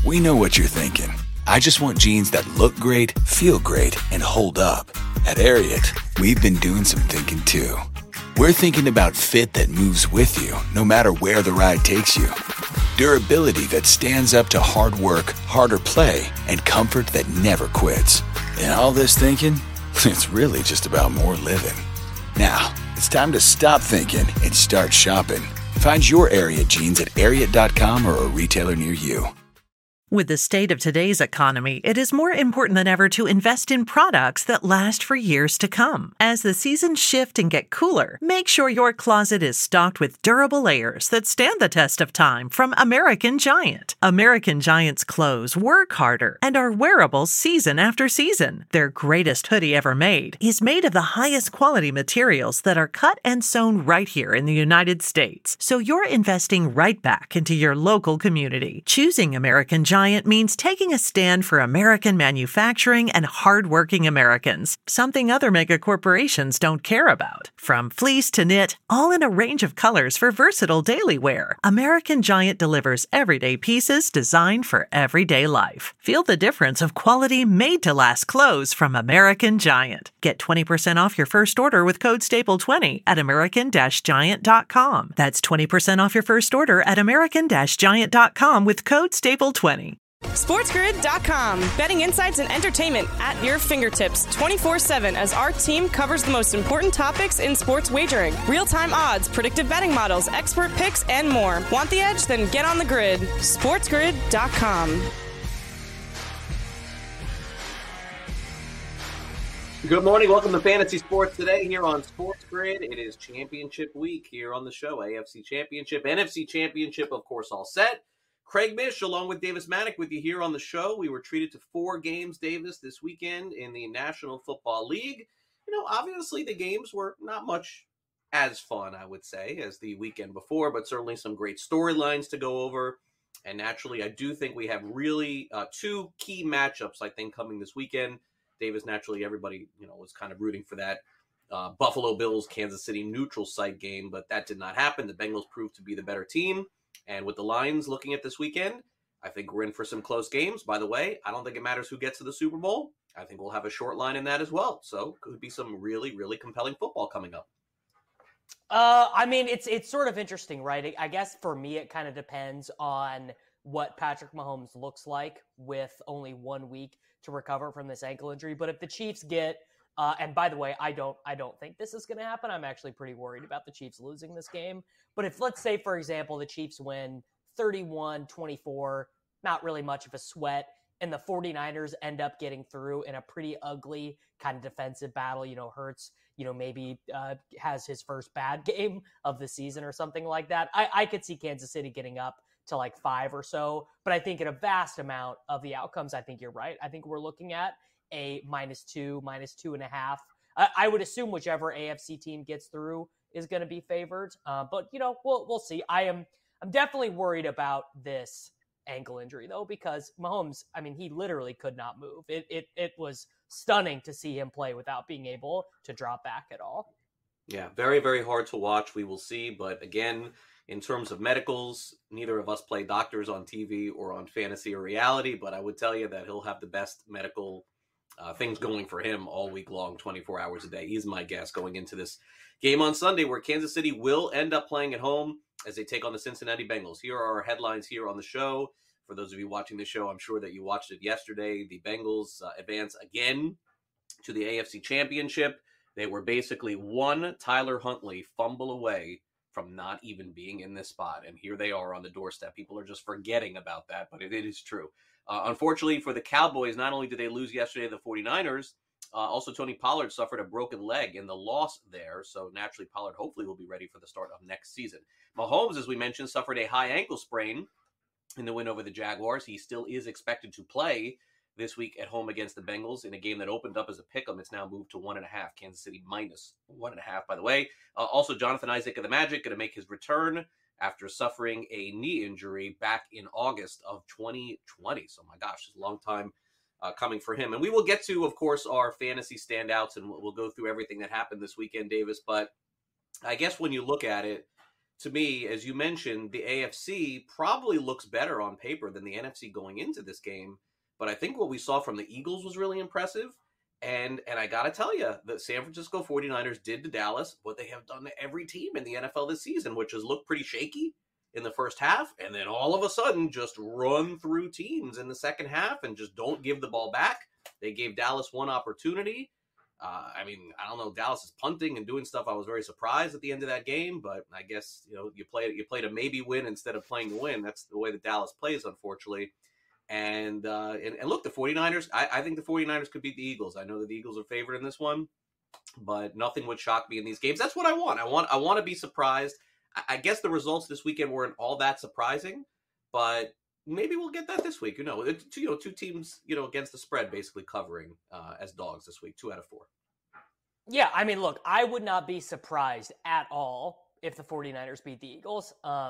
We know what you're thinking. I just want jeans that look great, feel great, and hold up. At Ariat, we've been doing some thinking too. We're thinking about fit that moves with you, no matter where the ride takes you. Durability that stands up to hard work, harder play, and comfort that never quits. And all this thinking, it's really just about more living. Now, it's time to stop thinking and start shopping. Find your Ariat jeans at Ariat.com or a retailer near you. With the state of today's economy, it is more important than ever to invest in products that last for years to come. As the seasons shift and get cooler, make sure your closet is stocked with durable layers that stand the test of time from American Giant. American Giant's clothes work harder and are wearable season after season. Their greatest hoodie ever made is made of the highest quality materials that are cut and sewn right here in the United States. So you're investing right back into your local community. Choosing American Giant means taking a stand for American manufacturing and hardworking Americans, something other mega corporations don't care about. From fleece to knit, all in a range of colors for versatile daily wear, American Giant delivers everyday pieces designed for everyday life. Feel the difference of quality made-to-last clothes from American Giant. Get 20% off your first order with code STAPLE20 at American-Giant.com. That's 20% off your first order at American-Giant.com with code STAPLE20. SportsGrid.com. Betting insights and entertainment at your fingertips 24/7 as our team covers the most important topics in sports wagering. Real-time odds, predictive betting models, expert picks, and more. Want the edge? Then get on the grid. SportsGrid.com. Good morning. Welcome to Fantasy Sports Today here on Sports Grid. It is championship week here on the show. AFC Championship, NFC Championship, of course, all set. Craig Mish, along with Davis Maddock, with you here on the show. We were treated to 4 games, Davis, this weekend in the National Football League. You know, obviously the games were not much as fun, I would say, as the weekend before, but certainly some great storylines to go over. And naturally, I do think we have really 2 key matchups, I think, coming this weekend. Davis, naturally, everybody, was kind of rooting for that Buffalo Bills, Kansas City neutral site game, but that did not happen. The Bengals proved to be the better team. And with the Lions looking at this weekend, I think we're in for some close games. By the way, I don't think it matters who gets to the Super Bowl. I think we'll have a short line in that as well. So could be some really, really compelling football coming up. It's sort of interesting, right? I guess for me, it kind of depends on what Patrick Mahomes looks like with only 1 week to recover from this ankle injury. But if the Chiefs get and by the way, I don't think this is going to happen. I'm actually pretty worried about the Chiefs losing this game. But if, let's say, for example, the Chiefs win 31-24, not really much of a sweat, and the 49ers end up getting through in a pretty ugly kind of defensive battle, Hurts, maybe has his first bad game of the season or something like that. I could see Kansas City getting up to like 5 or so. But I think in a vast amount of the outcomes, I think you're right. I think we're looking at a -2, -2.5. I would assume whichever AFC team gets through is going to be favored. But we'll see. I'm definitely worried about this ankle injury though, because Mahomes, he literally could not move. It was stunning to see him play without being able to drop back at all. Yeah, very, very hard to watch. We will see. But again, in terms of medicals, neither of us play doctors on TV or on fantasy or reality, but I would tell you that he'll have the best medical things going for him all week long, 24 hours a day. He's my guess going into this game on Sunday, where Kansas City will end up playing at home as they take on the Cincinnati Bengals. Here are our headlines here on the show. For those of you watching the show, I'm sure that you watched it yesterday. The Bengals advance again to the AFC Championship. They were basically one Tyler Huntley fumble away from not even being in this spot. And here they are on the doorstep. People are just forgetting about that, but it is true. Unfortunately for the Cowboys, not only did they lose yesterday to the 49ers, also Tony Pollard suffered a broken leg in the loss there. So naturally, Pollard hopefully will be ready for the start of next season. Mahomes, as we mentioned, suffered a high ankle sprain in the win over the Jaguars. He still is expected to play this week at home against the Bengals in a game that opened up as a pick'em. It's now moved to 1.5. Kansas City -1.5, by the way. Also, Jonathan Isaac of the Magic going to make his return after suffering a knee injury back in August of 2020. So, my gosh, it's a long time coming for him. And we will get to, of course, our fantasy standouts, and we'll go through everything that happened this weekend, Davis. But I guess when you look at it, to me, as you mentioned, the AFC probably looks better on paper than the NFC going into this game. But I think what we saw from the Eagles was really impressive. And I got to tell you, the San Francisco 49ers did to Dallas what they have done to every team in the NFL this season, which has looked pretty shaky in the first half, and then all of a sudden just run through teams in the second half and just don't give the ball back. They gave Dallas one opportunity. I don't know, Dallas is punting and doing stuff. I was very surprised at the end of that game, but I guess, you played a maybe win instead of playing to win. That's the way that Dallas plays, unfortunately. And look, the 49ers, I think the 49ers could beat the Eagles. I know that the Eagles are favored in this one, but nothing would shock me in these games. That's what I want. I want to be surprised. I guess the results this weekend weren't all that surprising, but maybe we'll get that this week. Two teams, against the spread basically covering as dogs this week, 2 out of 4. Yeah, look, I would not be surprised at all if the 49ers beat the Eagles.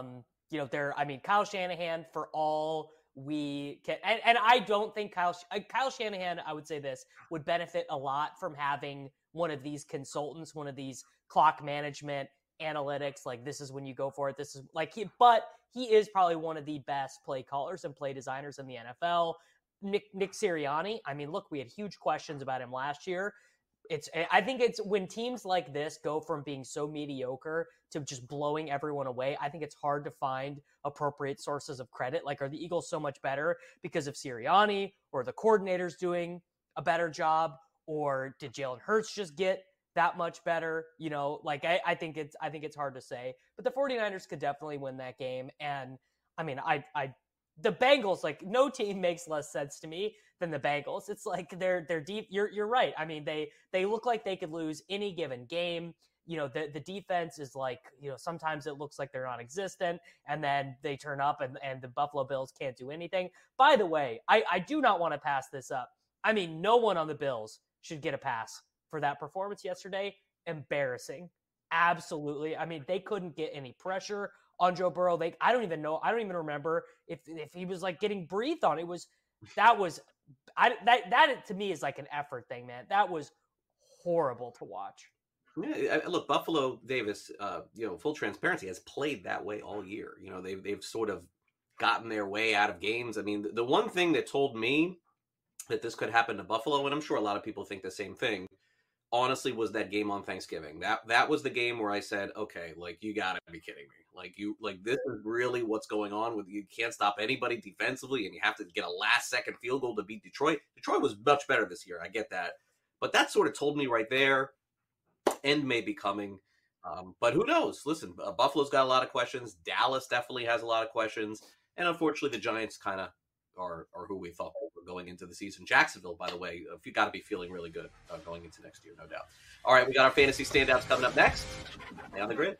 Kyle Shanahan, for all we can, and I don't think Kyle Shanahan, I would say this, would benefit a lot from having one of these consultants, one of these clock management analytics, like this is when you go for it. This is but he is probably one of the best play callers and play designers in the NFL. Nick Sirianni, look, we had huge questions about him last year. I think it's when teams like this go from being so mediocre to just blowing everyone away, I think it's hard to find appropriate sources of credit. Like, are the Eagles so much better because of Sirianni, or the coordinators doing a better job, or did Jalen Hurts just get that much better? I think it's hard to say, but the 49ers could definitely win that game. And the Bengals, no team makes less sense to me than the Bengals. It's like they're deep. You're right. They look like they could lose any given game. The defense is sometimes it looks like they're non-existent, and then they turn up and the Buffalo Bills can't do anything. By the way, I do not want to pass this up. No one on the Bills should get a pass for that performance yesterday. Embarrassing. Absolutely. They couldn't get any pressure on Joe Burrow. I don't even remember if he was getting breathed on. That to me is an effort thing, man. That was horrible to watch. Yeah, look, Buffalo, Davis, full transparency, has played that way all year. They've sort of gotten their way out of games. The one thing that told me that this could happen to Buffalo, and I'm sure a lot of people think the same thing, honestly, was that game on Thanksgiving. That was the game where I said, okay, you gotta be kidding me. This is really what's going on with you. Can't stop anybody defensively, and you have to get a last second field goal to beat Detroit. Detroit was much better this year. I get that. But that sort of told me right there, end may be coming. But who knows? Listen, Buffalo's got a lot of questions. Dallas definitely has a lot of questions. And unfortunately, the Giants kind of are who we thought were going into the season. Jacksonville, by the way, you got to be feeling really good going into next year, no doubt. All right, we got our fantasy standouts coming up next. Stay on the grid.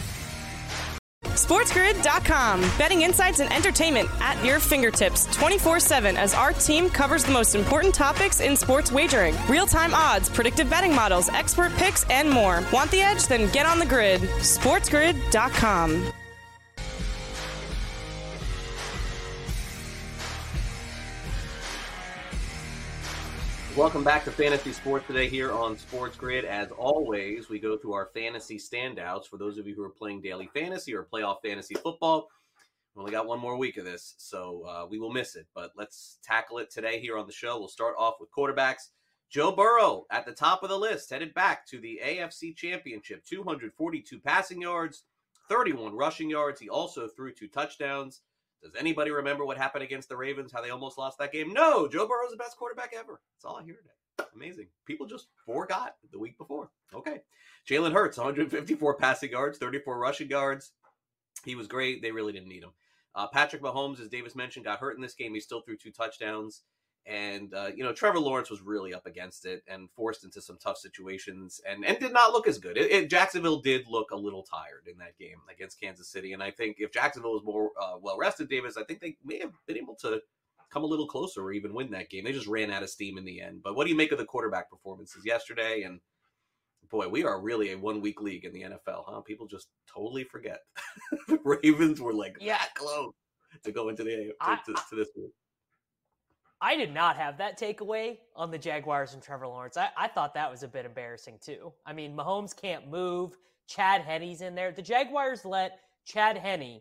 SportsGrid.com. Betting insights and entertainment at your fingertips 24/7 as our team covers the most important topics in sports wagering. Real-time odds, predictive betting models, expert picks, and more. Want the edge? Then get on the grid. SportsGrid.com. Welcome back to Fantasy Sports Today here on Sports Grid. As always, we go through our fantasy standouts. For those of you who are playing daily fantasy or playoff fantasy football, we only got one more week of this, so we will miss it. But let's tackle it today here on the show. We'll start off with quarterbacks. Joe Burrow at the top of the list, headed back to the AFC Championship. 242 passing yards, 31 rushing yards. He also threw 2 touchdowns. Does anybody remember what happened against the Ravens, how they almost lost that game? No, Joe Burrow's the best quarterback ever. That's all I hear today. Amazing. People just forgot the week before. Okay. Jalen Hurts, 154 passing yards, 34 rushing yards. He was great. They really didn't need him. Patrick Mahomes, as Davis mentioned, got hurt in this game. He still threw 2 touchdowns. And, Trevor Lawrence was really up against it and forced into some tough situations and did not look as good. Jacksonville did look a little tired in that game against Kansas City. And I think if Jacksonville was more well-rested, Davis, I think they may have been able to come a little closer or even win that game. They just ran out of steam in the end. But what do you make of the quarterback performances yesterday? And, boy, we are really a one-week league in the NFL, huh? People just totally forget. The Ravens were close to go into to this week. I did not have that takeaway on the Jaguars and Trevor Lawrence. I thought that was a bit embarrassing too. Mahomes can't move. Chad Henne's in there. The Jaguars let Chad Henne,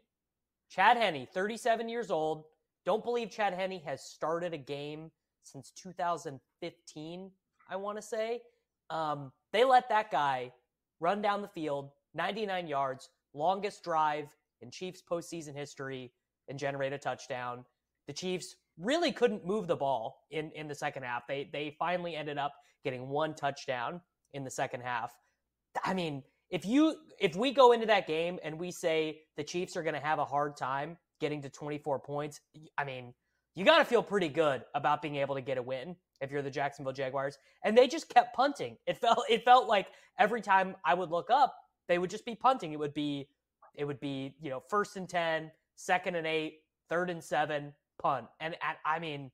37 years old. Don't believe Chad Henne has started a game since 2015, I want to say. They let that guy run down the field, 99 yards, longest drive in Chiefs postseason history, and generate a touchdown. The Chiefs really couldn't move the ball in the second half. They finally ended up getting one touchdown in the second half. I mean, if we go into that game and we say the Chiefs are going to have a hard time getting to 24 points, I mean, you got to feel pretty good about being able to get a win if you're the Jacksonville Jaguars. And they just kept punting. It felt like every time I would look up, they would just be punting. It would be, 1st and 10, 2nd and 8, 3rd and 7, punt. And I mean,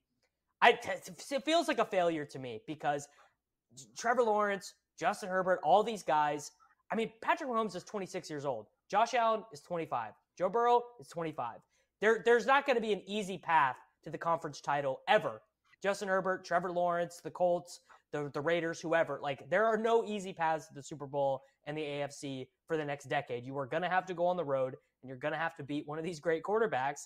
it feels like a failure to me because Trevor Lawrence, Justin Herbert, all these guys. I mean, Patrick Mahomes is 26 years old. Josh Allen is 25. Joe Burrow is 25. There's not going to be an easy path to the conference title ever. Justin Herbert, Trevor Lawrence, the Colts, the Raiders, whoever. Like, there are no easy paths to the Super Bowl and the AFC for the next decade. You are going to have to go on the road, and you're going to have to beat one of these great quarterbacks.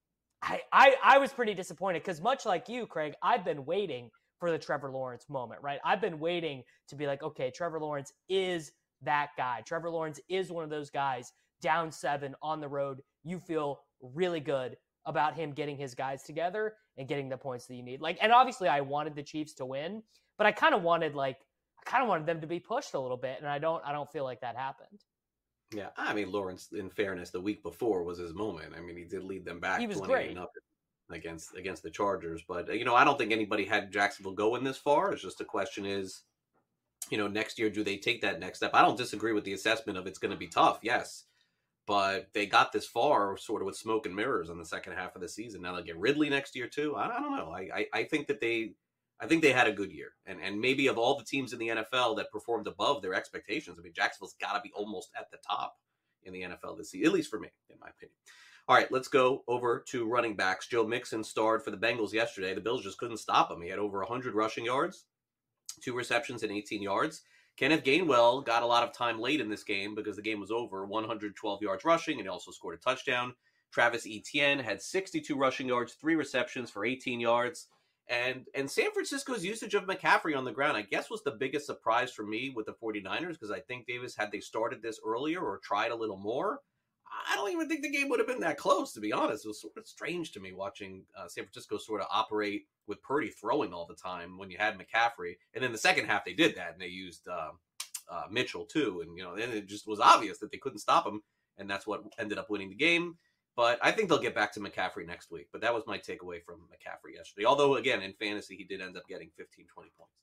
I was pretty disappointed because much like you, Craig, I've been waiting for the Trevor Lawrence moment, right? I've been waiting to be like, okay, Trevor Lawrence is that guy. Trevor Lawrence is one of those guys down 7 on the road. You feel really good about him getting his guys together and getting the points that you need. Like, and obviously I wanted the Chiefs to win, but I kind of wanted them to be pushed a little bit. And I don't feel like that happened. Yeah, I mean, Lawrence, in fairness, the week before was his moment. I mean, he did lead them back. He was great against the Chargers. But, I don't think anybody had Jacksonville going this far. It's just the question is, next year, do they take that next step? I don't disagree with the assessment of it's going to be tough, yes. But they got this far sort of with smoke and mirrors in the second half of the season. Now they'll get Ridley next year, too. I don't know. I think that they had a good year. And maybe of all the teams in the NFL that performed above their expectations, I mean, Jacksonville's got to be almost at the top in the NFL this season, at least for me, in my opinion. All right, let's go over to running backs. Joe Mixon starred for the Bengals yesterday. The Bills just couldn't stop him. He had over 100 rushing yards, 2 receptions, and 18 yards. Kenneth Gainwell got a lot of time late in this game because the game was over, 112 yards rushing, and he also scored a touchdown. Travis Etienne had 62 rushing yards, 3 receptions for 18 yards. And San Francisco's usage of McCaffrey on the ground, I guess, was the biggest surprise for me with the 49ers because I think Davis, had they started this earlier or tried a little more, I don't even think the game would have been that close, to be honest. It was sort of strange to me watching San Francisco sort of operate with Purdy throwing all the time when you had McCaffrey. And in the second half, they did that, and they used Mitchell, too. And, then it just was obvious that they couldn't stop him, and that's what ended up winning the game. But I think they'll get back to McCaffrey next week. But that was my takeaway from McCaffrey yesterday. Although, again, in fantasy, he did end up getting 15, 20 points.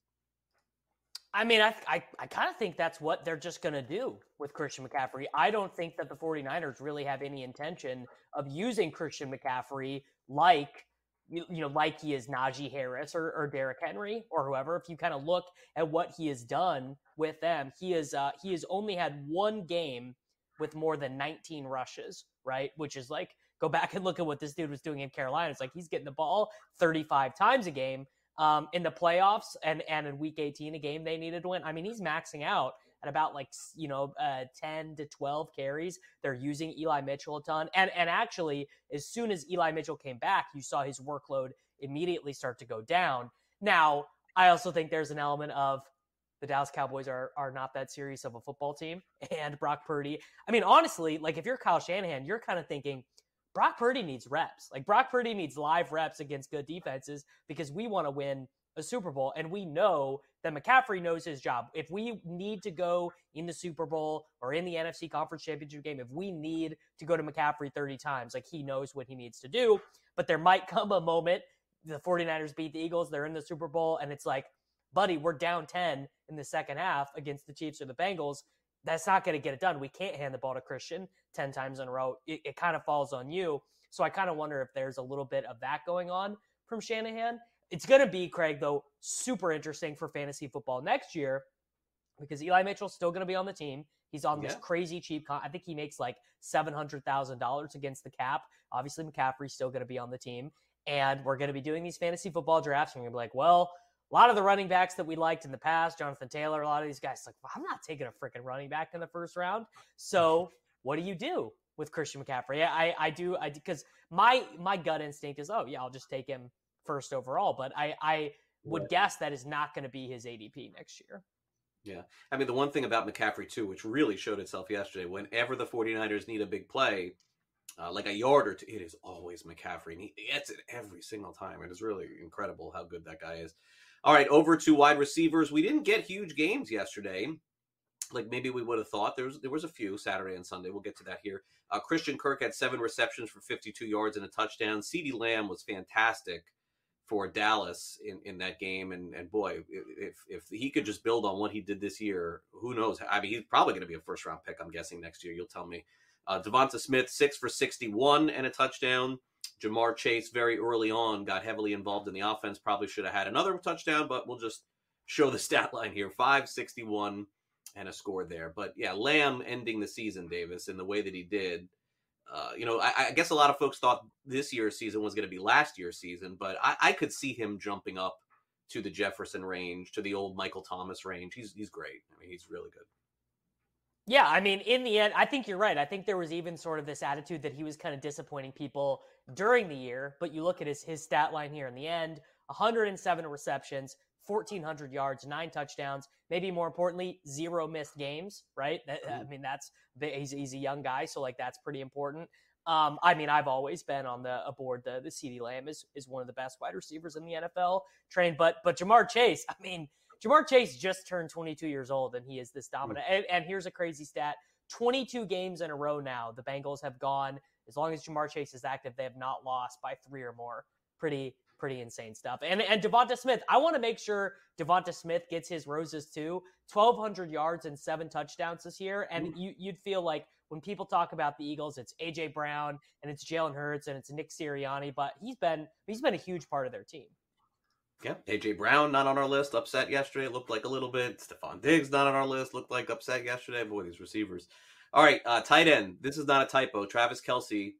I mean, I kind of think that's what they're just going to do with Christian McCaffrey. I don't think that the 49ers really have any intention of using Christian McCaffrey like he is Najee Harris or Derrick Henry or whoever. If you kind of look at what he has done with them, he has only had one game with more than 19 rushes, right? Which is like, go back and look at what this dude was doing in Carolina. It's like he's getting the ball 35 times a game. In the playoffs and in week 18, a game they needed to win. I mean, he's maxing out at about 10 to 12 carries. They're using Eli Mitchell a ton. And actually, as soon as Eli Mitchell came back, you saw his workload immediately start to go down. Now, I also think there's an element of the Dallas Cowboys are not that serious of a football team. And Brock Purdy, I mean, honestly, if you're Kyle Shanahan, you're kind of thinking, Brock Purdy needs reps. Brock Purdy needs live reps against good defenses because we want to win a Super Bowl. And we know that McCaffrey knows his job. If we need to go in the Super Bowl or in the NFC Conference Championship game, if we need to go to McCaffrey 30 times, he knows what he needs to do. But there might come a moment, the 49ers beat the Eagles, they're in the Super Bowl, and it's like, buddy, we're down 10 in the second half against the Chiefs or the Bengals. That's not going to get it done. We can't hand the ball to Christian 10 times in a row. It kind of falls on you. So I kind of wonder if there's a little bit of that going on from Shanahan. It's going to be, Craig, though, super interesting for fantasy football next year because Eli Mitchell's still going to be on the team. He's on this crazy cheap I think he makes $700,000 against the cap. Obviously, McCaffrey's still going to be on the team. And we're going to be doing these fantasy football drafts. And we're going to be like, well, a lot of the running backs that we liked in the past, Jonathan Taylor, a lot of these guys, I'm not taking a freaking running back in the first round. So what do you do with Christian McCaffrey. Yeah, I do because my gut instinct is, oh yeah, I'll just take him first overall. But I would guess that is not going to be his ADP next year. Yeah. I mean, the one thing about McCaffrey, too, which really showed itself yesterday, whenever the 49ers need a big play, like a yard or two, it is always McCaffrey. And he gets it every single time. It is really incredible how good that guy is. All right, over to wide receivers. We didn't get huge games yesterday, like maybe we would have thought. There was a few Saturday and Sunday. We'll get to that here. Christian Kirk had 7 receptions for 52 yards and a touchdown. CeeDee Lamb was fantastic for Dallas in that game. And boy, if he could just build on what he did this year, who knows? I mean, he's probably going to be a first-round pick, I'm guessing, next year. You'll tell me. Devonta Smith, 6 for 61 and a touchdown. Jamar Chase, very early on, got heavily involved in the offense. Probably should have had another touchdown, but we'll just show the stat line here. 561 and a score there. But, yeah, Lamb ending the season, Davis, in the way that he did. I guess a lot of folks thought this year's season was going to be last year's season, but I could see him jumping up to the Jefferson range, to the old Michael Thomas range. He's great. I mean, he's really good. Yeah, I mean, in the end, I think you're right. I think there was even sort of this attitude that he was kind of disappointing people during the year, but you look at his stat line here in the end, 107 receptions, 1,400 yards, 9 touchdowns, maybe more importantly, 0 missed games, right? I mean, he's a young guy, so like that's pretty important. I mean, I've always been on aboard the CeeDee Lamb is one of the best wide receivers in the NFL trained, but Jamar Chase, I mean, Jamar Chase just turned 22 years old and he is this dominant. And here's a crazy stat. 22 games in a row now, the Bengals have gone, as long as Jamar Chase is active, they have not lost by 3 or more. Pretty insane stuff. And Devonta Smith, I want to make sure Devonta Smith gets his roses too. 1,200 yards and 7 touchdowns this year. And you'd feel like when people talk about the Eagles, it's A.J. Brown and it's Jalen Hurts and it's Nick Sirianni, but he's been a huge part of their team. Yeah, A.J. Brown not on our list, upset yesterday, looked like a little bit. Stephon Diggs not on our list, looked like upset yesterday. Boy, these receivers. All right, tight end. This is not a typo. Travis Kelce,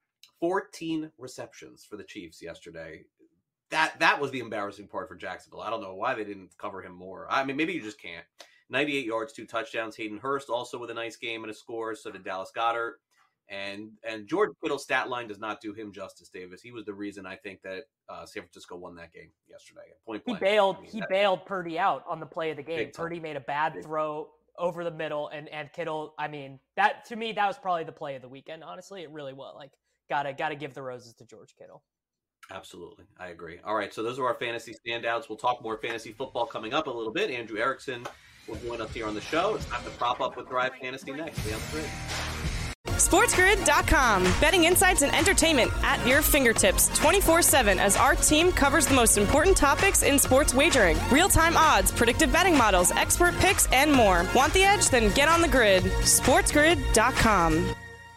14 receptions for the Chiefs yesterday. That was the embarrassing part for Jacksonville. I don't know why they didn't cover him more. I mean, maybe you just can't. 98 yards, 2 touchdowns. Hayden Hurst also with a nice game and a score. So did Dallas Goedert. And George Kittle's stat line does not do him justice, Davis. He was the reason I think that San Francisco won that game yesterday. Point blank. He bailed Purdy out on the play of the game. Purdy made a bad throw over the middle, and Kittle. I mean, that to me that was probably the play of the weekend. Honestly, it really was. Like, gotta give the roses to George Kittle. Absolutely, I agree. All right, so those are our fantasy standouts. We'll talk more fantasy football coming up a little bit. Andrew Erickson will join us here on the show. It's time to prop up with Thrive Fantasy next. Stay on the grid. SportsGrid.com. Betting insights and entertainment at your fingertips 24/7 as our team covers the most important topics in sports wagering. Real-time odds, predictive betting models, expert picks, and more. Want the edge? Then get on the grid. SportsGrid.com.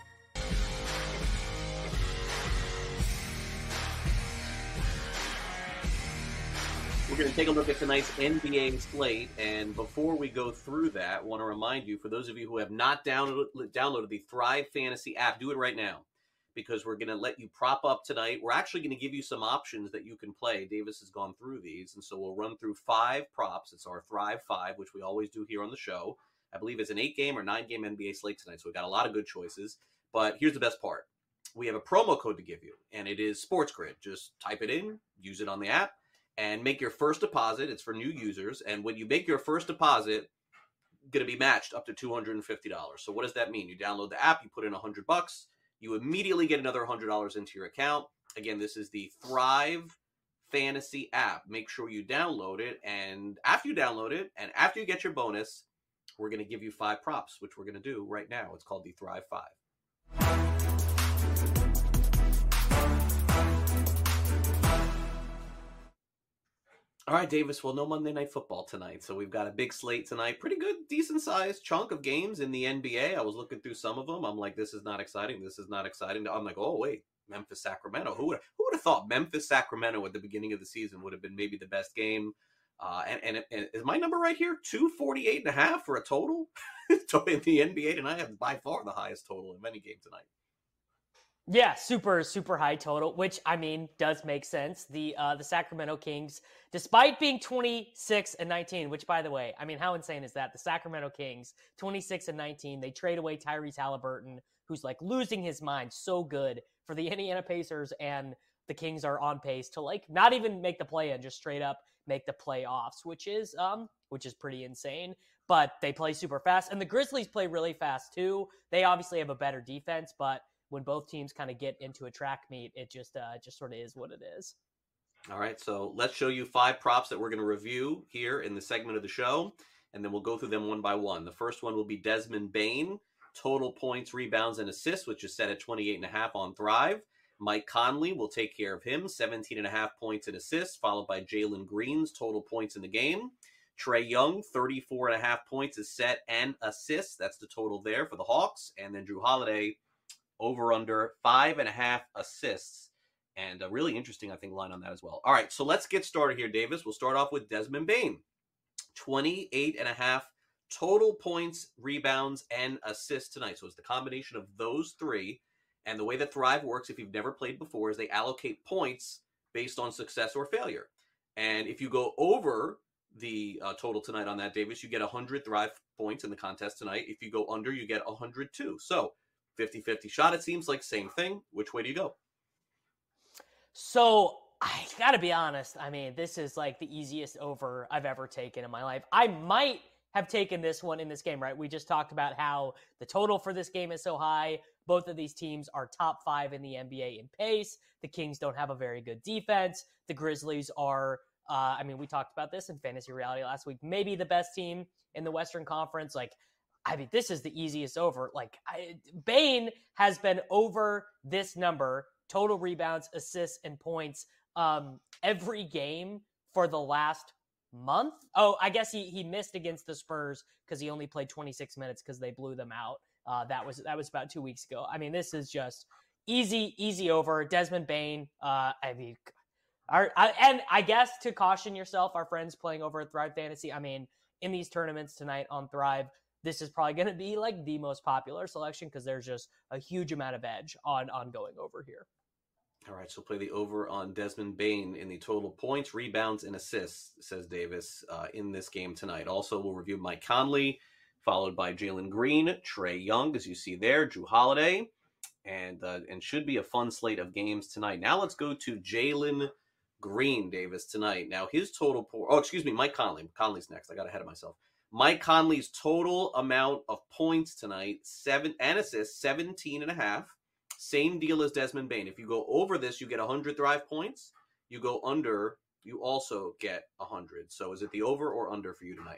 We're going to take a look at tonight's NBA slate, and before we go through that, I want to remind you, for those of you who have not downloaded the Thrive Fantasy app, do it right now, because we're going to let you prop up tonight. We're actually going to give you some options that you can play. Davis has gone through these, and so we'll run through 5 props. It's our Thrive 5, which we always do here on the show. I believe it's an 8-game or 9-game NBA slate tonight, so we've got a lot of good choices. But here's the best part. We have a promo code to give you, and it is SportsGrid. Just type it in, use it on the app, and make your first deposit. It's for new users. And when you make your first deposit, going to be matched up to $250. So what does that mean? You download the app, you put in $100, you immediately get another $100 into your account. Again, this is the Thrive Fantasy app. Make sure you download it. And after you download it, and after you get your bonus, we're going to give you 5 props, which we're going to do right now. It's called the Thrive 5. All right, Davis, well, no Monday Night Football tonight, so we've got a big slate tonight. Pretty good, decent-sized chunk of games in the NBA. I was looking through some of them. I'm like, this is not exciting. This is not exciting. I'm like, oh, wait, Memphis-Sacramento. Who would have thought Memphis-Sacramento at the beginning of the season would have been maybe the best game? And is my number right here? 248.5 for a total? In the NBA tonight, I have by far the highest total of any game tonight. Yeah, super, super high total, which I mean does make sense. The Sacramento Kings, despite being 26-19, which by the way, I mean, how insane is that? The Sacramento Kings, 26-19, they trade away Tyrese Halliburton, who's like losing his mind, so good for the Indiana Pacers, and the Kings are on pace to like not even make the play-in, just straight up make the playoffs, which is pretty insane. But they play super fast, and the Grizzlies play really fast too. They obviously have a better defense, but when both teams kind of get into a track meet, it just sort of is what it is. All right, so let's show you 5 props that we're going to review here in the segment of the show, and then we'll go through them one by one. The first one will be Desmond Bane, total points, rebounds, and assists, which is set at 28.5 on Thrive. Mike Conley will take care of him, 17.5 points and assists, followed by Jalen Green's total points in the game. Trae Young, 34.5 points is set and assists. That's the total there for the Hawks. And then Jrue Holiday, over under 5.5 assists, and a really interesting, I think, line on that as well. All right, so let's get started here, Davis. We'll start off with Desmond Bane. 28.5 total points, rebounds, and assists tonight. So it's the combination of those 3. And the way that Thrive works, if you've never played before, is they allocate points based on success or failure. And if you go over the total tonight on that, Davis, you get 100 Thrive points in the contest tonight. If you go under, you get 102. So 50-50 shot, it seems like. Same thing. Which way do you go? So I gotta be honest. I mean, this is like the easiest over I've ever taken in my life. I might have taken this one in this game, right? We just talked about how the total for this game is so high. Both of these teams are top 5 in the NBA in pace. The Kings don't have a very good defense. The Grizzlies are, we talked about this in Fantasy Reality last week, maybe the best team in the Western Conference. Like, I mean, this is the easiest over. Like, Bane has been over this number, total rebounds, assists, and points, every game for the last month. Oh, I guess he missed against the Spurs because he only played 26 minutes because they blew them out. That was about 2 weeks ago. I mean, this is just easy over. Desmond Bane. And I guess to caution yourself, our friends playing over at Thrive Fantasy, I mean, in these tournaments tonight on Thrive, this is probably going to be like the most popular selection because there's just a huge amount of edge on going over here. All right, so play the over on Desmond Bane in the total points, rebounds, and assists, says Davis, in this game tonight. Also, we'll review Mike Conley, followed by Jalen Green, Trae Young, as you see there, Jrue Holiday, and should be a fun slate of games tonight. Now let's go to Jalen Green, Davis, tonight. Now his total Mike Conley. Conley's next. I got ahead of myself. Mike Conley's total amount of points tonight, 7 and assists, 17.5. Same deal as Desmond Bane. If you go over this, you get 100 Thrive points. You go under, you also get 100. So is it the over or under for you tonight?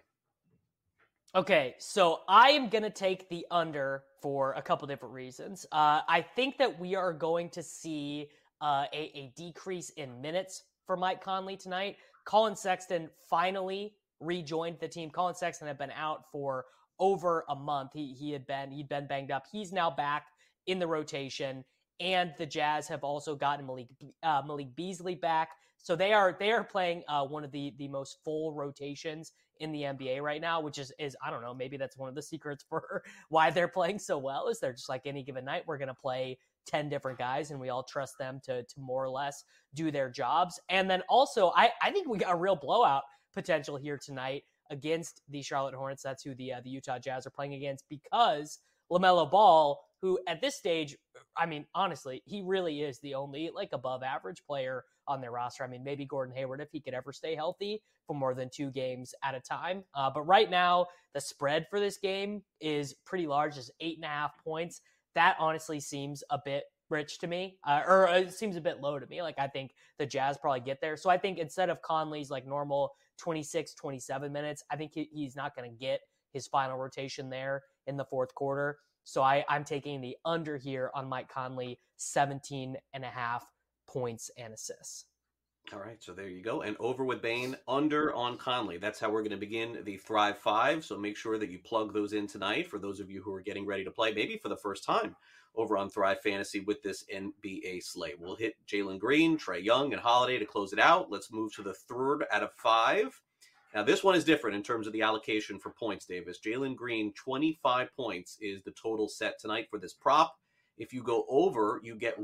Okay, so I am going to take the under for a couple different reasons. I think that we are going to see a decrease in minutes for Mike Conley tonight. Colin Sexton finally rejoined the team. Colin Sexton had been out for over a month. He'd been banged up. He's now back in the rotation, and the Jazz have also gotten Malik Beasley back. So they are playing one of the most full rotations in the NBA right now, which is I don't know, maybe that's one of the secrets for why they're playing so well, is they're just like, any given night we're going to play 10 different guys and we all trust them to more or less do their jobs. And then also I think we got a real blowout potential here tonight against the Charlotte Hornets. That's who the Utah Jazz are playing against, because LaMelo Ball, who at this stage, I mean, honestly, he really is the only like above average player on their roster. I mean, maybe Gordon Hayward, if he could ever stay healthy for more than 2 games at a time. But right now, the spread for this game is pretty large. It's 8.5 points. That honestly seems a bit rich to me, or it seems a bit low to me. Like, I think the Jazz probably get there. So I think instead of Conley's like normal 26, 27 minutes, I think he's not going to get his final rotation there in the fourth quarter. So I'm taking the under here on Mike Conley, 17.5 points and assists. All right, so there you go. And over with Bane, under on Conley. That's how we're going to begin the Thrive 5. So make sure that you plug those in tonight for those of you who are getting ready to play, maybe for the first time over on Thrive Fantasy with this NBA slate. We'll hit Jalen Green, Trae Young, and Holiday to close it out. Let's move to the third out of 5. Now, this one is different in terms of the allocation for points, Davis. Jalen Green, 25 points is the total set tonight for this prop. If you go over, you get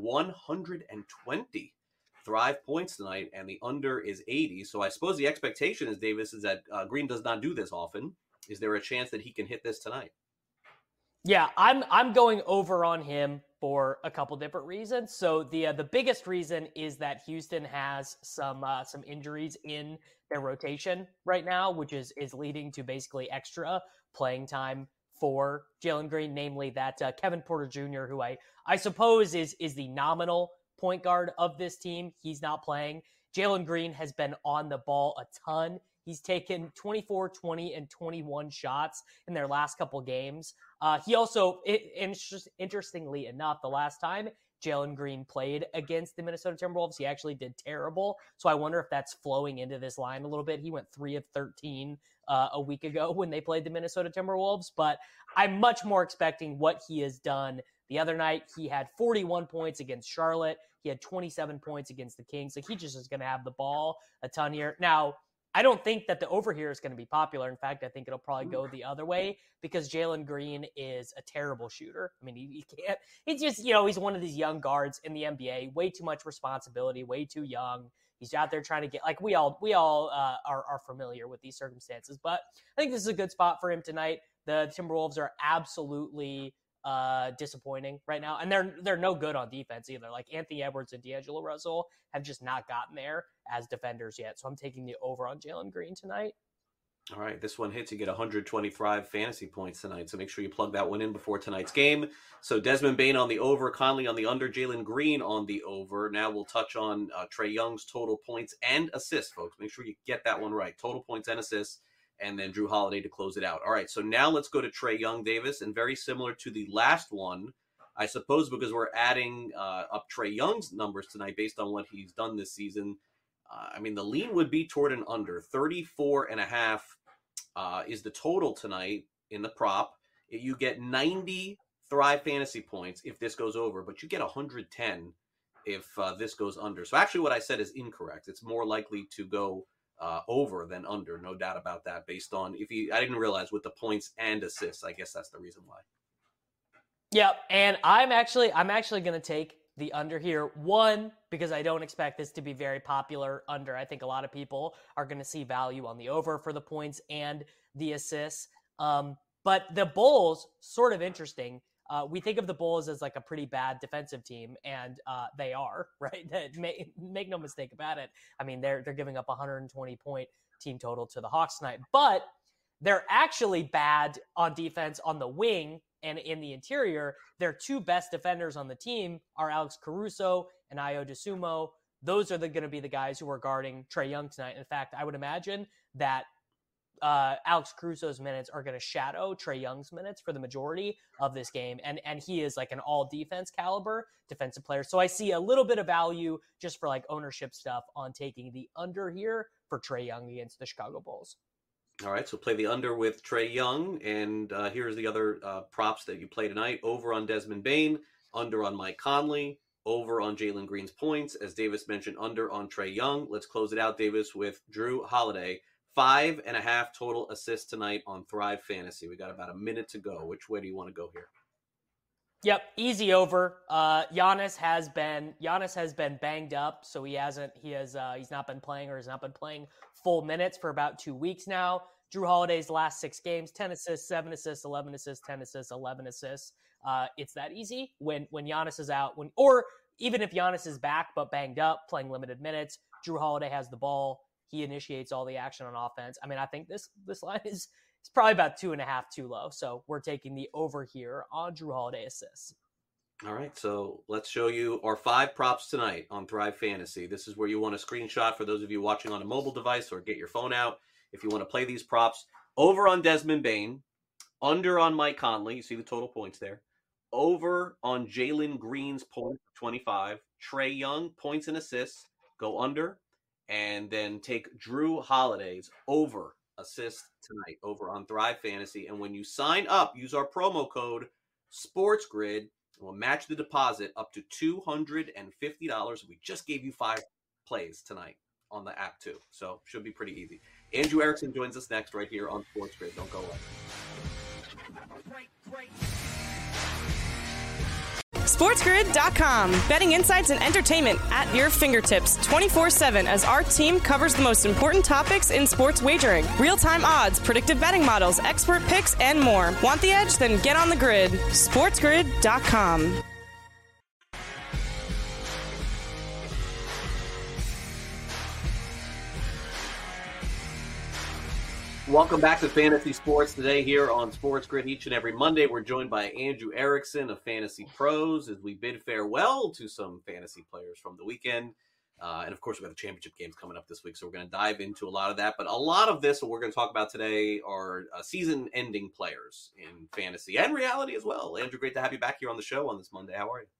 120 Thrive points tonight, and the under is 80. So I suppose the expectation is, Davis, is that Green does not do this often. Is there a chance that he can hit this tonight? Yeah, I'm going over on him for a couple different reasons. So the biggest reason is that Houston has some injuries in their rotation right now, which is leading to basically extra playing time for Jalen Green, namely that Kevin Porter Jr., who I suppose is the nominal point guard of this team. He's not playing. Jalen Green has been on the ball a ton. He's taken 24, 20, and 21 shots in their last couple games. He also, interestingly enough, the last time Jalen Green played against the Minnesota Timberwolves, he actually did terrible. So I wonder if that's flowing into this line a little bit. He went 3 of 13 a week ago when they played the Minnesota Timberwolves. But I'm much more expecting what he has done. The other night, he had 41 points against Charlotte. He had 27 points against the Kings. Like, he just is going to have the ball a ton here. Now, I don't think that the over here is going to be popular. In fact, I think it'll probably go the other way because Jalen Green is a terrible shooter. I mean, he can't. He's just, he's one of these young guards in the NBA. Way too much responsibility. Way too young. He's out there trying to get, like, we all are familiar with these circumstances. But I think this is a good spot for him tonight. The Timberwolves are absolutely disappointing right now, and they're no good on defense either. Like, Anthony Edwards and D'Angelo Russell have just not gotten there as defenders yet. So I'm taking the over on Jalen Green tonight. All right, this one hits. You get 120 Thrive fantasy points tonight, so make sure you plug that one in before tonight's game. So Desmond Bane on the over, Conley on the under, Jalen Green on the over. Now we'll touch on Trae Young's total points and assists, folks. Make sure you get that one right. Total points and assists. And then Drew Holiday to close it out. All right, so now let's go to Trae Young, Davis, and very similar to the last one, I suppose, because we're adding up Trae Young's numbers tonight based on what he's done this season. The lean would be toward an under. 34.5 is the total tonight in the prop. You get 90 Thrive fantasy points if this goes over, but you get 110 if this goes under. So actually what I said is incorrect. It's more likely to go over than under, no doubt about that, based on I didn't realize with the points and assists. I guess that's the reason why. Yeah, and I'm actually going to take the under here. One, because I don't expect this to be very popular under. I think a lot of people are going to see value on the over for the points and the assists. But the Bulls, sort of interesting. We think of the Bulls as like a pretty bad defensive team, and they are, right? Make no mistake about it. I mean, they're giving up 120-point team total to the Hawks tonight, but they're actually bad on defense on the wing and in the interior. Their two best defenders on the team are Alex Caruso and Ayo Dosunmu. Those are going to be the guys who are guarding Trae Young tonight. In fact, I would imagine that Alex Caruso's minutes are going to shadow Trae Young's minutes for the majority of this game. And he is like an all defense caliber defensive player. So I see a little bit of value just for like ownership stuff on taking the under here for Trae Young against the Chicago Bulls. All right, so play the under with Trae Young. And here's the other props that you play tonight. Over on Desmond Bane, under on Mike Conley, over on Jalen Green's points. As Davis mentioned, under on Trae Young. Let's close it out, Davis, with Drew Holiday. 5.5 total assists tonight on Thrive Fantasy. We got about a minute to go. Which way do you want to go here? Yep, easy over. Giannis has been banged up, so he's not been playing or has not been playing full minutes for about 2 weeks now. Drew Holiday's last 6 games, 10 assists, 7 assists, 11 assists, 10 assists, 11 assists. It's that easy when Giannis is out, or even if Giannis is back but banged up, playing limited minutes. Drew Holiday has the ball. He initiates all the action on offense. I mean, I think this line is probably about 2.5 too low. So we're taking the over here on Drew Holiday assists. All right, so let's show you our 5 props tonight on Thrive Fantasy. This is where you want a screenshot for those of you watching on a mobile device, or get your phone out if you want to play these props. Over on Desmond Bane, under on Mike Conley. You see the total points there. Over on Jalen Green's points, 25. Trae Young, points and assists, go under. And then take Drew Holiday's over assist tonight over on Thrive Fantasy. And when you sign up, use our promo code SportsGrid. We'll match the deposit up to $250. We just gave you 5 plays tonight on the app too. So should be pretty easy. Andrew Erickson joins us next right here on SportsGrid. Don't go away. SportsGrid.com. Betting insights and entertainment at your fingertips 24/7 as our team covers the most important topics in sports wagering. Real-time odds, predictive betting models, expert picks, and more. Want the edge? Then get on the grid. SportsGrid.com. Welcome back to Fantasy Sports today here on Sports Grid. Each and every Monday, we're joined by Andrew Erickson of Fantasy Pros as we bid farewell to some fantasy players from the weekend. And of course, we've got the championship games coming up this week, so we're going to dive into a lot of that. But a lot of this, what we're going to talk about today, are season-ending players in fantasy and reality as well. Andrew, great to have you back here on the show on this Monday. How are you?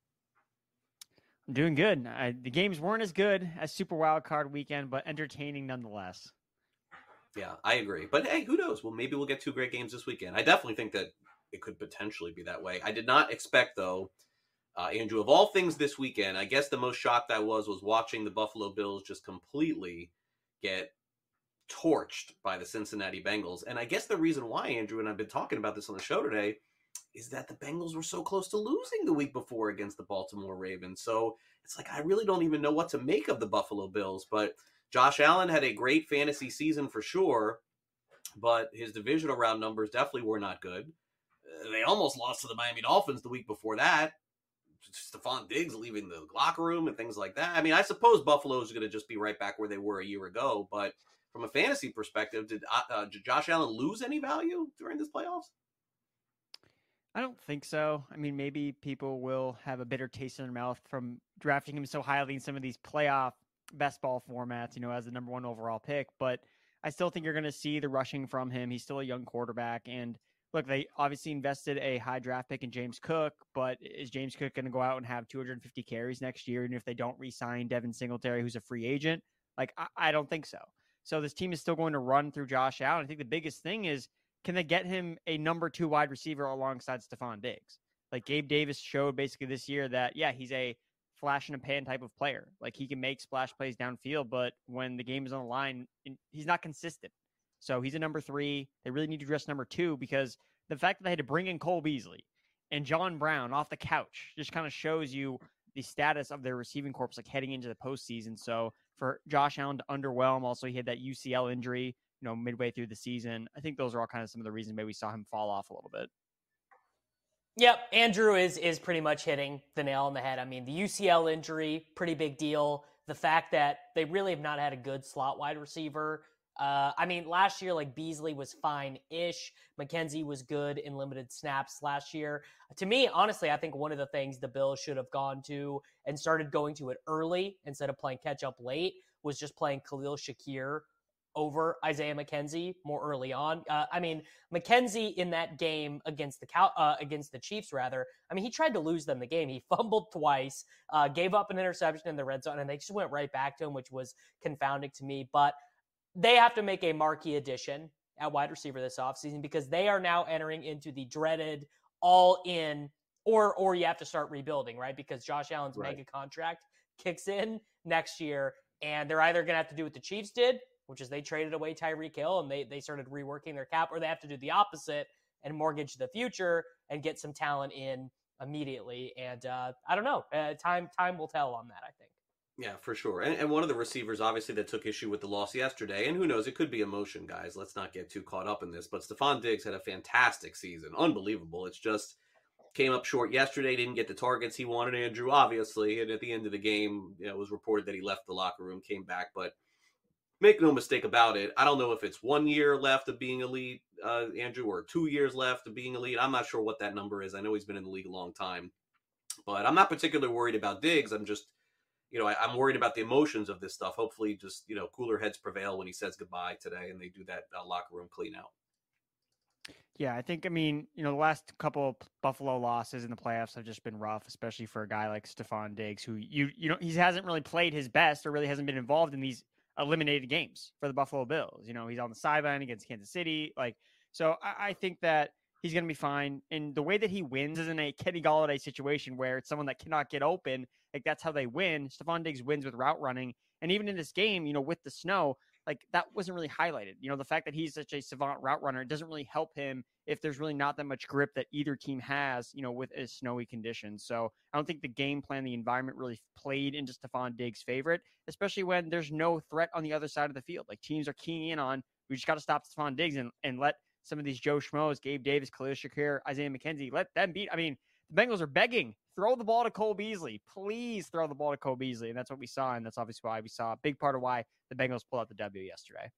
I'm doing good. The games weren't as good as Super Wildcard Weekend, but entertaining nonetheless. Yeah, I agree. But hey, who knows? Well, maybe we'll get two great games this weekend. I definitely think that it could potentially be that way. I did not expect, though, Andrew, of all things this weekend, I guess the most shocked I was watching the Buffalo Bills just completely get torched by the Cincinnati Bengals. And I guess the reason why, Andrew, and I've been talking about this on the show today, is that the Bengals were so close to losing the week before against the Baltimore Ravens. So it's like I really don't even know what to make of the Buffalo Bills. But Josh Allen had a great fantasy season for sure, but his divisional round numbers definitely were not good. They almost lost to the Miami Dolphins the week before that. Stephon Diggs leaving the locker room and things like that. I mean, I suppose Buffalo is going to just be right back where they were a year ago, but from a fantasy perspective, did Josh Allen lose any value during this playoffs? I don't think so. I mean, maybe people will have a bitter taste in their mouth from drafting him so highly in some of these playoff best ball formats, as the number one overall pick, but I still think you're going to see the rushing from him. He's still a young quarterback, and look, they obviously invested a high draft pick in James Cook, but is James Cook going to go out and have 250 carries next year? And if they don't re-sign Devin Singletary, who's a free agent, I don't think so. So this team is still going to run through Josh Allen. I think the biggest thing is, can they get him a number 2 wide receiver alongside Stephon Diggs? Like Gabe Davis showed basically this year that, yeah, he's a flash in a pan type of player. Like he can make splash plays downfield, but when the game is on the line, he's not consistent. So he's a number 3. They really need to address number 2 because the fact that they had to bring in Cole Beasley and John Brown off the couch just kind of shows you the status of their receiving corps heading into the postseason. So for Josh Allen to underwhelm, also he had that UCL injury, midway through the season. I think those are all kind of some of the reasons maybe we saw him fall off a little bit. Yep, Andrew is pretty much hitting the nail on the head. I mean, the UCL injury, pretty big deal. The fact that they really have not had a good slot wide receiver. Last year, Beasley was fine-ish. McKenzie was good in limited snaps last year. To me, honestly, I think one of the things the Bills should have gone to and started going to it early instead of playing catch-up late was just playing Khalil Shakir over Isaiah McKenzie more early on. McKenzie in that game against the Chiefs, he tried to lose them the game. He fumbled twice, gave up an interception in the red zone, and they just went right back to him, which was confounding to me. But they have to make a marquee addition at wide receiver this offseason because they are now entering into the dreaded all-in, or you have to start rebuilding, right? Because Josh Allen's mega contract kicks in next year, and they're either going to have to do what the Chiefs did, which is they traded away Tyreek Hill and they started reworking their cap, or they have to do the opposite and mortgage the future and get some talent in immediately. And I don't know. Time will tell on that, I think. Yeah, for sure. And one of the receivers, obviously, that took issue with the loss yesterday, and who knows, it could be emotion, guys. Let's not get too caught up in this. But Stephon Diggs had a fantastic season. Unbelievable. It's just came up short yesterday, didn't get the targets he wanted, Andrew, obviously. And at the end of the game, it was reported that he left the locker room, came back. But make no mistake about it, I don't know if it's 1 year left of being elite, Andrew, or 2 years left of being elite. I'm not sure what that number is. I know he's been in the league a long time. But I'm not particularly worried about Diggs. I'm just, I'm worried about the emotions of this stuff. Hopefully just, cooler heads prevail when he says goodbye today and they do that locker room clean out. Yeah, I think, the last couple of Buffalo losses in the playoffs have just been rough, especially for a guy like Stephon Diggs, who, he hasn't really played his best or really hasn't been involved in these eliminated games for the Buffalo Bills. He's on the sideline against Kansas City. So I think that he's going to be fine. And the way that he wins is in a Kenny Golladay situation where it's someone that cannot get open. That's how they win. Stephon Diggs wins with route running. And even in this game, with the snow, like that wasn't really highlighted. The fact that he's such a savant route runner, it doesn't really help him if there's really not that much grip that either team has, with a snowy conditions. So I don't think the game plan, the environment really played into Stephon Diggs' favorite, especially when there's no threat on the other side of the field. Like teams are keying in on, we just got to stop Stephon Diggs and let some of these Joe Schmoes, Gabe Davis, Khalil Shakir, Isaiah McKenzie, let them beat. I mean, the Bengals are begging, throw the ball to Cole Beasley. Please throw the ball to Cole Beasley. And that's what we saw. And that's obviously why we saw a big part of why the Bengals pulled out the W yesterday.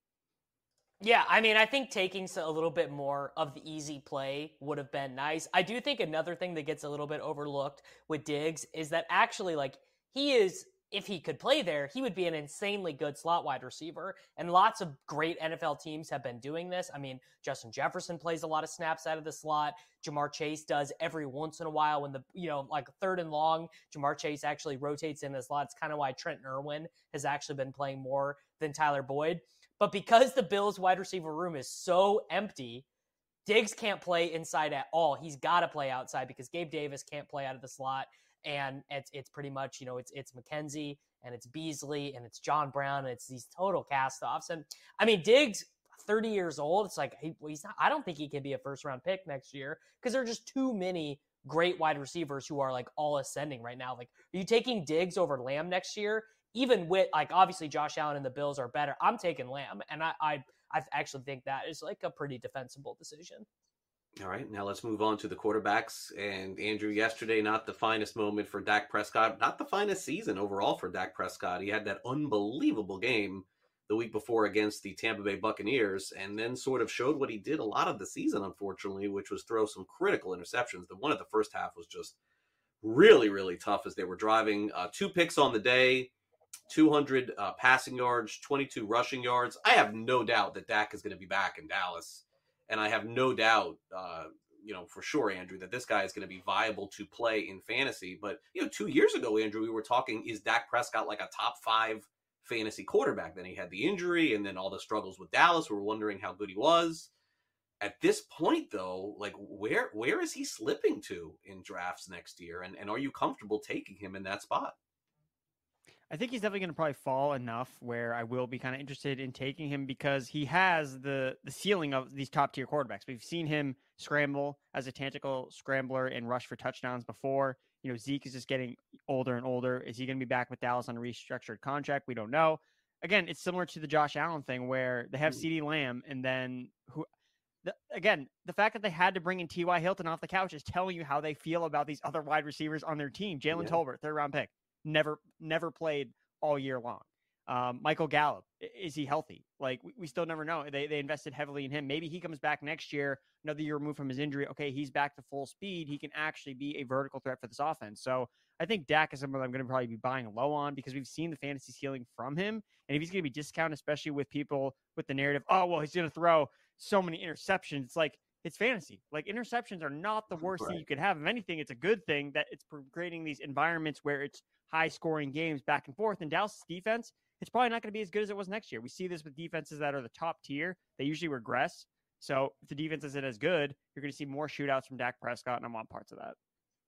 Yeah, I mean, I think taking a little bit more of the easy play would have been nice. I do think another thing that gets a little bit overlooked with Diggs is that actually, like, he is, if he could play there, he would be an insanely good slot wide receiver. And lots of great NFL teams have been doing this. I mean, Justin Jefferson plays a lot of snaps out of the slot. Jamar Chase does every once in a while when like third and long, Jamar Chase actually rotates in the slot. It's kind of why Trenton Irwin has actually been playing more than Tyler Boyd. But because the Bills wide receiver room is so empty, Diggs can't play inside at all. He's got to play outside because Gabe Davis can't play out of the slot. And it's pretty much, it's McKenzie and it's Beasley and it's John Brown and it's these total cast-offs. And I mean, Diggs, 30 years old, it's like, he's not, I don't think he can be a first-round pick next year because there are just too many great wide receivers who are like all ascending right now. Like, are you taking Diggs over Lamb next year? Even with, like, obviously Josh Allen and the Bills are better. I'm taking Lamb, and I actually think that is like a pretty defensible decision. All right, now let's move on to the quarterbacks. And Andrew, yesterday, not the finest moment for Dak Prescott, not the finest season overall for Dak Prescott. He had that unbelievable game the week before against the Tampa Bay Buccaneers, and then sort of showed what he did a lot of the season, unfortunately, which was throw some critical interceptions. The one at the first half was just really, really tough as they were driving. 2 picks on the day, 200 passing yards, 22 rushing yards. I have no doubt that Dak is going to be back in Dallas. And I have no doubt, for sure, Andrew, that this guy is going to be viable to play in fantasy. But, 2 years ago, Andrew, we were talking, is Dak Prescott like a top 5 fantasy quarterback? Then he had the injury and then all the struggles with Dallas. We were wondering how good he was. At this point, though, like where is he slipping to in drafts next year? And are you comfortable taking him in that spot? I think he's definitely going to probably fall enough where I will be kind of interested in taking him because he has the ceiling of these top tier quarterbacks. We've seen him scramble as a tactical scrambler and rush for touchdowns before. Zeke is just getting older and older. Is he going to be back with Dallas on a restructured contract? We don't know. Again, it's similar to the Josh Allen thing where they have CeeDee Lamb and then the fact that they had to bring in T.Y. Hilton off the couch is telling you how they feel about these other wide receivers on their team. Jalen Tolbert, 3rd round pick. Never played all year long. Michael Gallup, is he healthy? Like we still never know. They invested heavily in him. Maybe he comes back next year, another year removed from his injury. Okay, he's back to full speed. He can actually be a vertical threat for this offense. So I think Dak is someone I'm going to probably be buying low on because we've seen the fantasy ceiling from him. And if he's going to be discounted, especially with people with the narrative, oh, well, he's going to throw so many interceptions. It's like, it's fantasy. Like interceptions are not the worst thing you could have. If anything, it's a good thing that it's creating these environments where it's high scoring games back and forth. And Dallas' defense, it's probably not going to be as good as it was next year. We see this with defenses that are the top tier. They usually regress. So if the defense isn't as good, you're going to see more shootouts from Dak Prescott, and I want parts of that.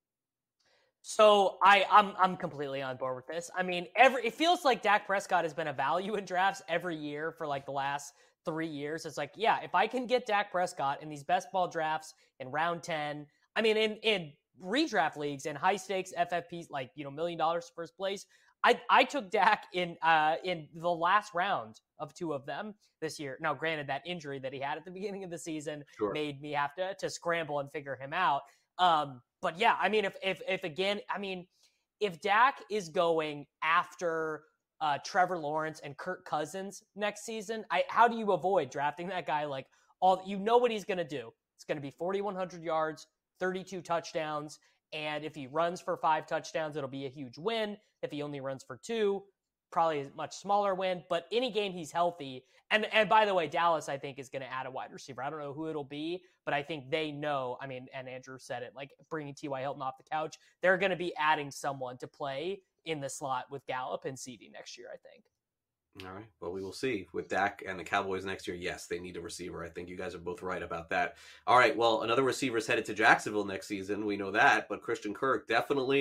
So I'm completely on board with this. I mean, it feels like Dak Prescott has been a value in drafts every year for like the last 3 years. It's like, yeah, if I can get Dak Prescott in these best ball drafts in round 10, I mean, in redraft leagues and high stakes FFPs, like, $1 million first place, I took Dak in the last round of 2 of them this year. Now, granted, that injury that he had at the beginning of the season made me have to scramble and figure him out. But yeah, I mean, if Dak is going after Trevor Lawrence and Kirk Cousins next season, how do you avoid drafting that guy? Like what he's going to do. It's going to be 4,100 yards, 32 touchdowns. And if he runs for 5 touchdowns, it'll be a huge win. If he only runs for 2, probably a much smaller win. But any game he's healthy. And by the way, Dallas, I think, is going to add a wide receiver. I don't know who it'll be, but I think they know. I mean, and Andrew said it, like bringing T.Y. Hilton off the couch. They're going to be adding someone to play in the slot with Gallup and CeeDee next year, I think. All right. Well, we will see with Dak and the Cowboys next year. Yes, they need a receiver. I think you guys are both right about that. All right. Well, another receiver is headed to Jacksonville next season. We know that. But Christian Kirk, definitely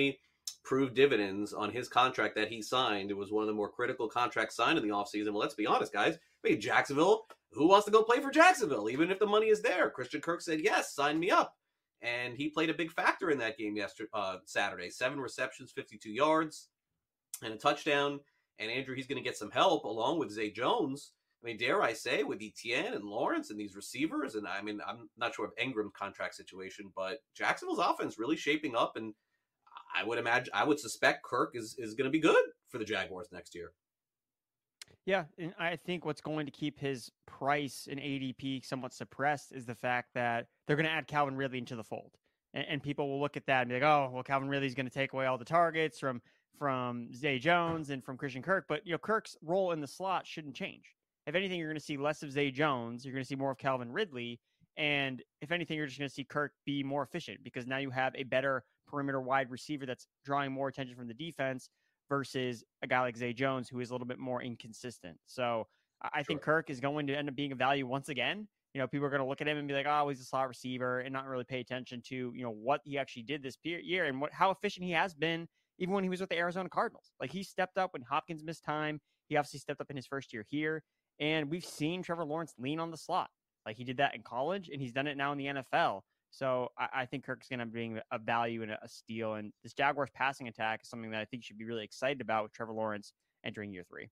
proved dividends on his contract that he signed. It was one of the more critical contracts signed in the offseason. Well, let's be honest, guys. I mean, Jacksonville, who wants to go play for Jacksonville, even if the money is there? Christian Kirk said, yes, sign me up. And he played a big factor in that game Saturday. 7 receptions, 52 yards, and a touchdown. And Andrew, he's going to get some help along with Zay Jones. I mean, dare I say, with Etienne and Lawrence and these receivers, and I mean, I'm not sure of Engram's contract situation, but Jacksonville's offense really shaping up, and I would suspect Kirk is going to be good for the Jaguars next year. Yeah, and I think what's going to keep his price in ADP somewhat suppressed is the fact that they're going to add Calvin Ridley into the fold. And people will look at that and be like, oh, well, Calvin Ridley's going to take away all the targets from Zay Jones and from Christian Kirk. But, Kirk's role in the slot shouldn't change. If anything, you're going to see less of Zay Jones. You're going to see more of Calvin Ridley. And if anything, you're just going to see Kirk be more efficient because now you have a better perimeter wide receiver that's drawing more attention from the defense versus a guy like Zay Jones, who is a little bit more inconsistent. So I think Kirk is going to end up being a value once again. People are going to look at him and be like, oh, he's a slot receiver, and not really pay attention to, what he actually did this year and how efficient he has been, even when he was with the Arizona Cardinals. Like, he stepped up when Hopkins missed time. He obviously stepped up in his first year here. And we've seen Trevor Lawrence lean on the slot. Like, he did that in college, and he's done it now in the NFL. So I think Kirk's going to be a value and a steal. And this Jaguars passing attack is something that I think you should be really excited about with Trevor Lawrence entering year 3.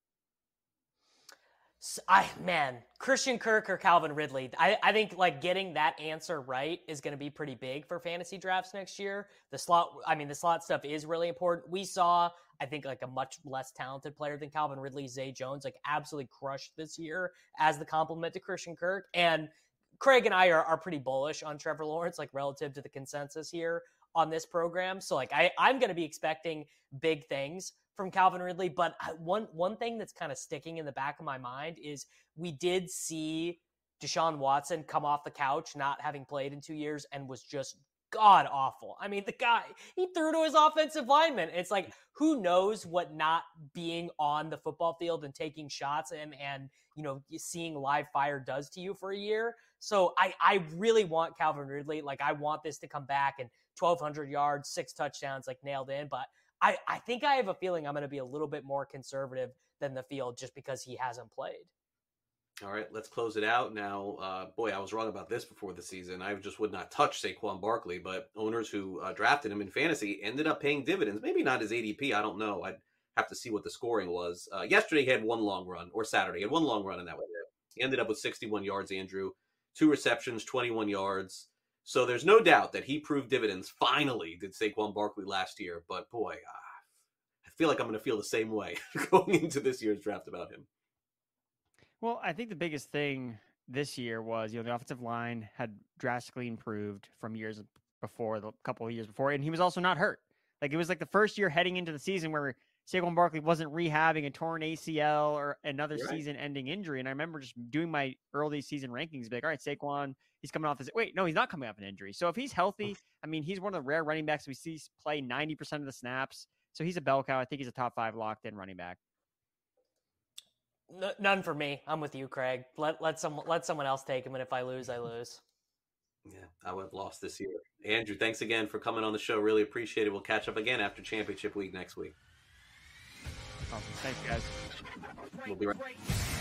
Christian Kirk or Calvin Ridley. I think getting that answer right is going to be pretty big for fantasy drafts next year. The slot stuff is really important. We saw, I think, a much less talented player than Calvin Ridley, Zay Jones, absolutely crushed this year as the complement to Christian Kirk. And Craig and I are pretty bullish on Trevor Lawrence, relative to the consensus here on this program. So I'm going to be expecting big things from Calvin Ridley. But one thing that's kind of sticking in the back of my mind is we did see Deshaun Watson come off the couch, not having played in 2 years, and was just god awful. I mean, the guy, he threw to his offensive lineman. It's who knows what not being on the football field and taking shots and seeing live fire does to you for a year. So I really want Calvin Ridley. I want this to come back and 1,200 yards, 6 touchdowns, nailed in. But I think I have a feeling I'm going to be a little bit more conservative than the field just because he hasn't played. All right, let's close it out now. I was wrong about this before the season. I just would not touch Saquon Barkley, but owners who drafted him in fantasy ended up paying dividends. Maybe not his ADP. I don't know. I'd have to see what the scoring was. Yesterday he had one long run, or Saturday he had one long run, and that was it. He ended up with 61 yards, Andrew. 2 receptions, 21 yards. So there's no doubt that he proved dividends. Finally did Saquon Barkley last year. But boy, I feel like I'm going to feel the same way going into this year's draft about him. Well, I think the biggest thing this year was, the offensive line had drastically improved from years before, the couple of years before, and he was also not hurt. It was the first year heading into the season where Saquon Barkley wasn't rehabbing a torn ACL or another season-ending injury. And I remember just doing my early season rankings, all right, Saquon, he's coming off this. Wait, no, he's not coming off an injury. So if he's healthy, he's one of the rare running backs we see play 90% of the snaps. So he's a bell cow. I think he's a top 5 locked-in running back. None for me. I'm with you, Craig. Let someone else take him, and if I lose, I lose. Yeah, I would have lost this year. Andrew, thanks again for coming on the show. Really appreciate it. We'll catch up again after championship week next week. Awesome. Thanks, guys. We'll be right back.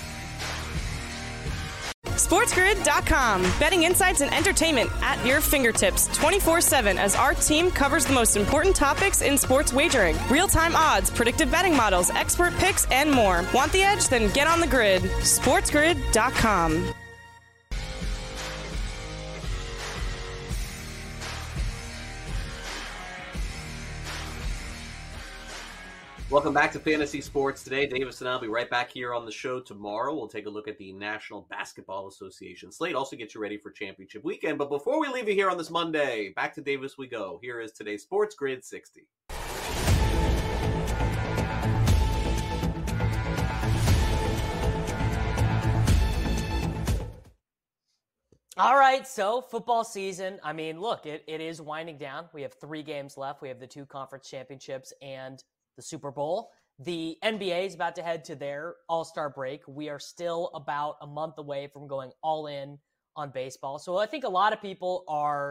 SportsGrid.com. Betting insights and entertainment at your fingertips 24/7 as our team covers the most important topics in sports wagering. Real-time odds, predictive betting models, expert picks, and more. Want the edge? Then get on the grid. SportsGrid.com. Welcome back to Fantasy Sports Today. Davis and I will be right back here on the show tomorrow. We'll take a look at the National Basketball Association slate. Also get you ready for championship weekend. But before we leave you here on this Monday, back to Davis we go. Here is today's Sports Grid 60. All right, so football season. Look, it is winding down. We have 3 games left. We have the 2 conference championships and the Super Bowl. The NBA is about to head to their All-Star break. We are still about a month away from going all in on baseball. So I think a lot of people are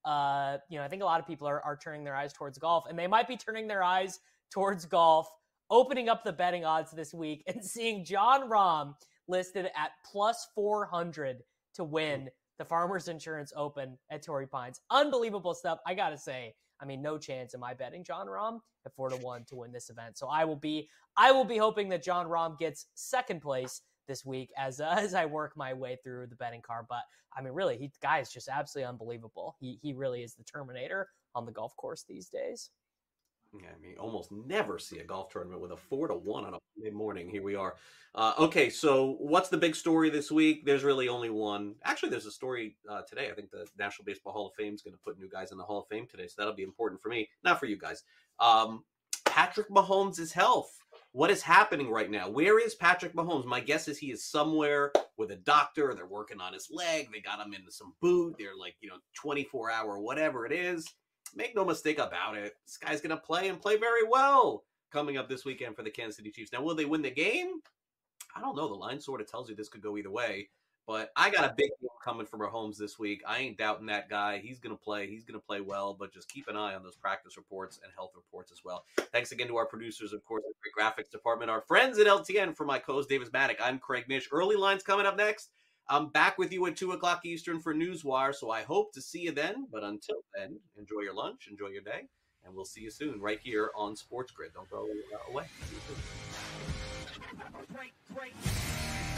I think a lot of people are turning their eyes towards golf, and they might be turning their eyes towards golf, opening up the betting odds this week and seeing Jon Rahm listed at plus 400 to win the Farmers Insurance Open at Torrey Pines. Unbelievable stuff. I got to say, no chance am I betting Jon Rahm at 4-1 to win this event. So I will be hoping that Jon Rahm gets second place this week as I work my way through the betting card. But really, the guy is just absolutely unbelievable. He really is the Terminator on the golf course these days. Yeah, almost never see a golf tournament with a 4-1 on a Monday morning. Here we are. Okay, so what's the big story this week? There's really only one. Actually, there's a story today. I think the National Baseball Hall of Fame is going to put new guys in the Hall of Fame today, so that'll be important for me, not for you guys. Patrick Mahomes' health. What is happening right now? Where is Patrick Mahomes? My guess is he is somewhere with a doctor. They're working on his leg. They got him into some boot. They're 24-hour, whatever it is. Make no mistake about it. This guy's going to play and play very well coming up this weekend for the Kansas City Chiefs. Now, will they win the game? I don't know. The line sort of tells you this could go either way. But I got a big game coming from Mahomes this week. I ain't doubting that guy. He's going to play. He's going to play well. But just keep an eye on those practice reports and health reports as well. Thanks again to our producers, of course, the great graphics department, our friends at LTN. For my co-host, Davis Maddock, I'm Craig Mish. Early lines coming up next. I'm back with you at 2 o'clock Eastern for Newswire, so I hope to see you then. But until then, enjoy your lunch, enjoy your day, and we'll see you soon right here on Sports Grid. Don't go away. See you soon.